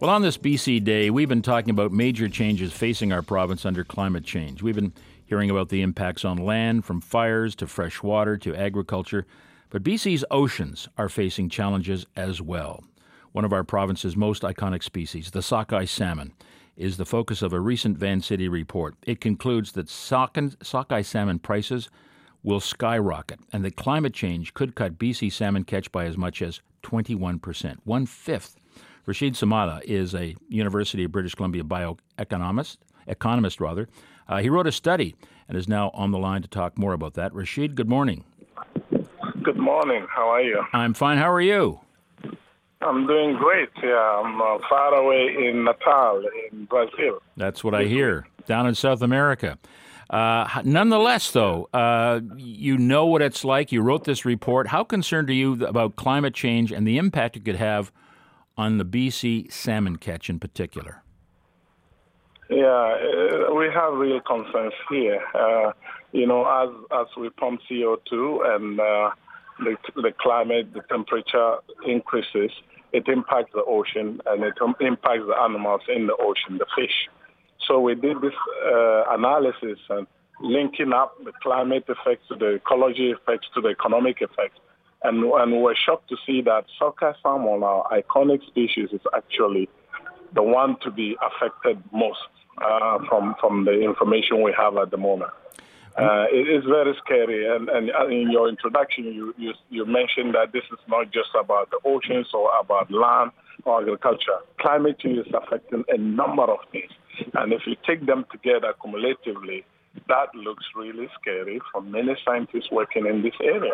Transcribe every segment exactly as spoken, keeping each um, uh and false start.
Well, on this B C Day, we've been talking about major changes facing our province under climate change. We've been hearing about the impacts on land, from fires to fresh water to agriculture. But B C's oceans are facing challenges as well. One of our province's most iconic species, the sockeye salmon, is the focus of a recent Vancity report. It concludes that sockeye salmon prices will skyrocket and that climate change could cut B C salmon catch by as much as twenty-one percent, one-fifth. Rashid Samata is a University of British Columbia bioeconomist, economist rather. Uh, he wrote a study and is now on the line to talk more about that. Rashid, good morning. Good morning. How are you? I'm fine. How are you? I'm doing great. Yeah, I'm uh, far away in Natal, in Brazil. That's what I hear, down in South America. Uh, nonetheless, though, uh, you know what it's like. You wrote this report. How concerned are you about climate change and the impact it could have on the B C salmon catch in particular? Yeah, uh, we have real concerns here. Uh, you know, as as we pump C O two and uh, the, the climate, the temperature increases, it impacts the ocean and it impacts the animals in the ocean, the fish. So we did this uh, analysis and linking up the climate effects to the ecology effects to the economic effects. And, and we were shocked to see that sockeye salmon, our iconic species, is actually the one to be affected most uh, from, from the information we have at the moment. Uh, it is very scary. And, and in your introduction, you, you, you mentioned that this is not just about the oceans or about land or agriculture. Climate change is affecting a number of things. And if you take them together cumulatively, that looks really scary for many scientists working in this area.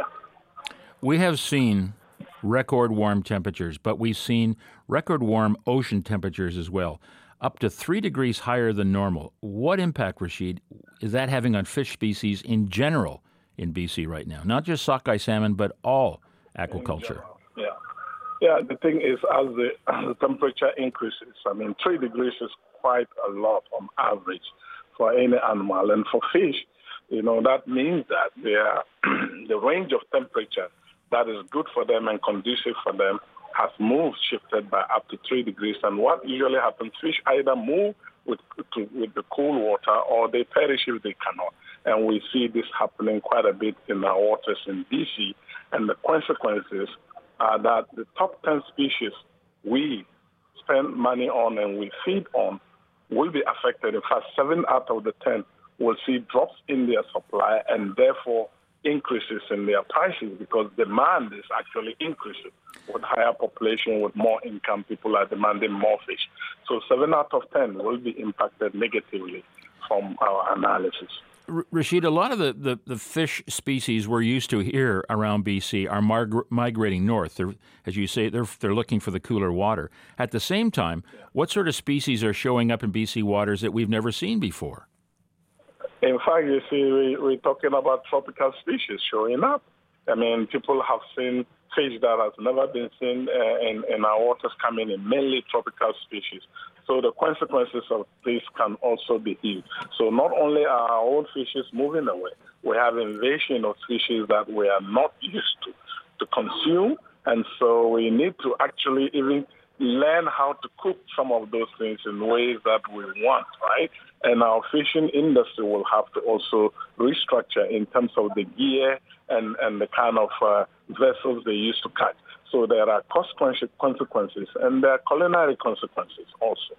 We have seen record warm temperatures, but we've seen record warm ocean temperatures as well, up to three degrees higher than normal. What impact, Rashid, is that having on fish species in general in B C right now? Not just sockeye salmon, but all aquaculture. Yeah. Yeah, the thing is, as the, as the temperature increases, I mean, three degrees is quite a lot on average for any animal. And for fish, you know, that means that they are the range of temperature that is good for them and conducive for them has moved, shifted by up to three degrees. And what usually happens, fish either move with to, with the cool water or they perish if they cannot. And we see this happening quite a bit in our waters in B C. And the consequences are that the top ten species we spend money on and we feed on will be affected. In fact, seven out of the ten will see drops in their supply and therefore increases in their prices because demand is actually increasing. With higher population, with more income, people are demanding more fish. So seven out of ten will be impacted negatively from our analysis. R- Rashid, a lot of the, the, the fish species we're used to here around B C are mar- migrating north. They're, as you say, they're, they're looking for the cooler water. At the same time, what sort of species are showing up in B C waters that we've never seen before? In fact, you see, we, we're talking about tropical species showing up. I mean, people have seen fish that has never been seen uh, in, in our waters coming in, mainly tropical species. So the consequences of this can also be huge. So not only are our own fishes moving away, we have invasion of species that we are not used to, to consume. And so we need to actually even learn how to cook some of those things in ways that we want, right? And our fishing industry will have to also restructure in terms of the gear and, and the kind of uh, vessels they use to catch. So there are cost consequences and there are culinary consequences also.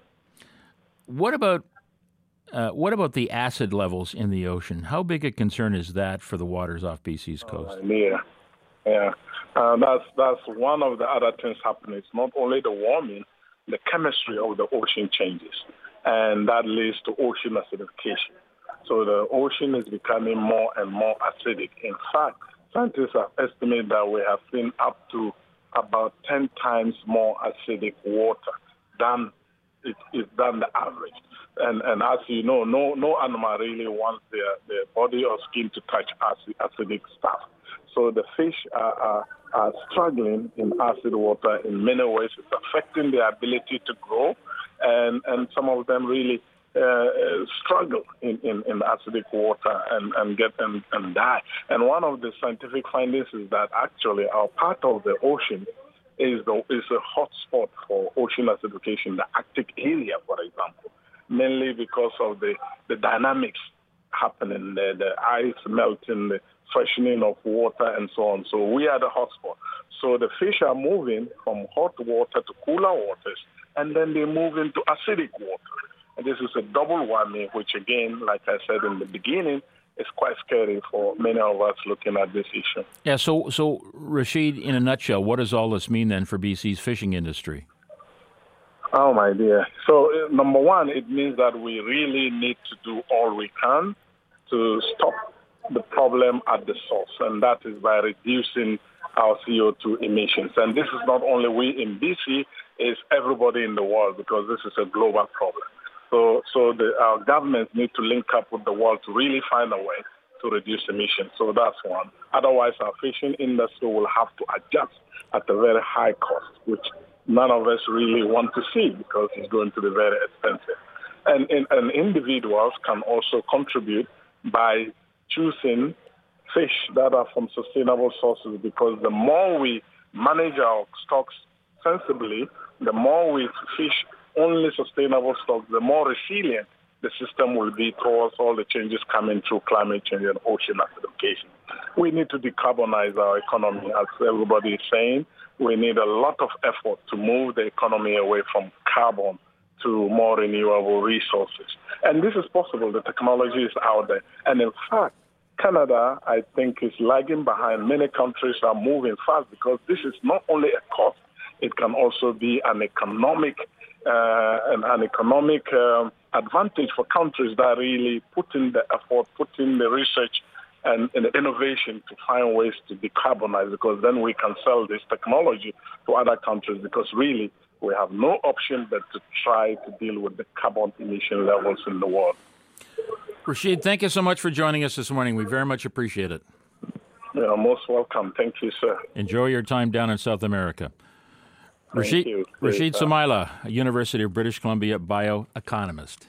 What about uh, what about the acid levels in the ocean? How big a concern is that for the waters off B C's coast? Uh, yeah, yeah. Uh, that's that's one of the other things happening. It's not only the warming, the chemistry of the ocean changes, and that leads to ocean acidification. So the ocean is becoming more and more acidic. In fact, scientists have estimated that we have seen up to about ten times more acidic water than it is than the average. And and as you know, no no animal really wants their, their body or skin to touch acid, acidic stuff. So the fish are, are, are struggling in acid water in many ways. It's affecting their ability to grow, and, and some of them really uh, struggle in, in, in acidic water and, and get and, and die. And one of the scientific findings is that actually our part of the ocean is the is a hotspot for ocean acidification, the Arctic area, for example, mainly because of the, the dynamics happening there, the ice melting, the freshening of water, and so on. So we are the hotspot. So the fish are moving from hot water to cooler waters, and then they move into acidic water. And this is a double whammy, which again, like I said in the beginning, is quite scary for many of us looking at this issue. Yeah, so, so Rashid, in a nutshell, what does all this mean then for B C's fishing industry? Oh, my dear. So, uh, number one, it means that we really need to do all we can to stop the problem at the source, and that is by reducing our C O two emissions. And this is not only we in B C, it's everybody in the world, because this is a global problem. So, so the, our governments need to link up with the world to really find a way to reduce emissions. So that's one. Otherwise, our fishing industry will have to adjust at a very high cost, which none of us really want to see, because it's going to be very expensive. And, and, and individuals can also contribute by choosing fish that are from sustainable sources, because the more we manage our stocks sensibly, the more we fish only sustainable stocks, the more resilient the system will be towards all the changes coming through climate change and ocean acidification. We need to decarbonize our economy, as everybody is saying. We need a lot of effort to move the economy away from carbon to more renewable resources. And this is possible. The technology is out there. And in fact, Canada, I think, is lagging behind. Many countries are moving fast, because this is not only a cost, it can also be an economic uh, an, an economic uh, advantage for countries that really put in the effort, put in the research and, and innovation to find ways to decarbonize, because then we can sell this technology to other countries, because really we have no option but to try to deal with the carbon emission levels in the world. Rashid, thank you so much for joining us this morning. We very much appreciate it. You're most welcome. Thank you, sir. Enjoy your time down in South America. Thank Rashid, you. Rashid Somaila, University of British Columbia bioeconomist.